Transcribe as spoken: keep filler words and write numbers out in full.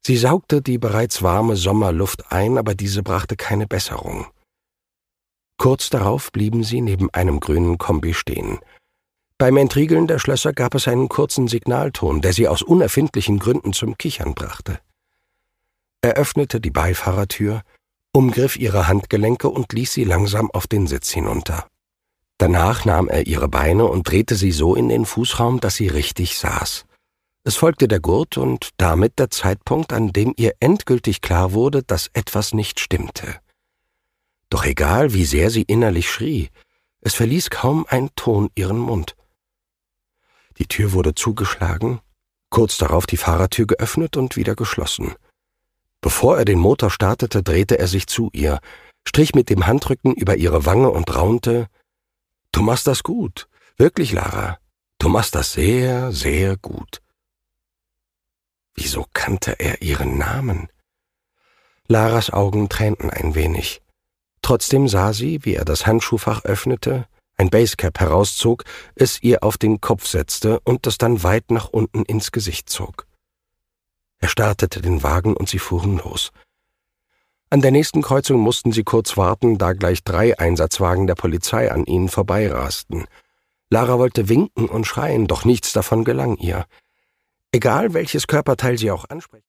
Sie saugte die bereits warme Sommerluft ein, aber diese brachte keine Besserung. Kurz darauf blieben sie neben einem grünen Kombi stehen. Beim Entriegeln der Schlösser gab es einen kurzen Signalton, der sie aus unerfindlichen Gründen zum Kichern brachte. Er öffnete die Beifahrertür, umgriff ihre Handgelenke und ließ sie langsam auf den Sitz hinunter. Danach nahm er ihre Beine und drehte sie so in den Fußraum, dass sie richtig saß. Es folgte der Gurt und damit der Zeitpunkt, an dem ihr endgültig klar wurde, dass etwas nicht stimmte. Doch egal, wie sehr sie innerlich schrie, es verließ kaum ein Ton ihren Mund. Die Tür wurde zugeschlagen, kurz darauf die Fahrertür geöffnet und wieder geschlossen. Bevor er den Motor startete, drehte er sich zu ihr, strich mit dem Handrücken über ihre Wange und raunte: »Du machst das gut, wirklich, Lara. Du machst das sehr, sehr gut.« Wieso kannte er ihren Namen? Laras Augen tränten ein wenig. Trotzdem sah sie, wie er das Handschuhfach öffnete, ein Basecap herauszog, es ihr auf den Kopf setzte und es dann weit nach unten ins Gesicht zog. Er startete den Wagen und sie fuhren los. An der nächsten Kreuzung mussten sie kurz warten, da gleich drei Einsatzwagen der Polizei an ihnen vorbeirasten. Lara wollte winken und schreien, doch nichts davon gelang ihr. Egal, welches Körperteil sie auch ansprach.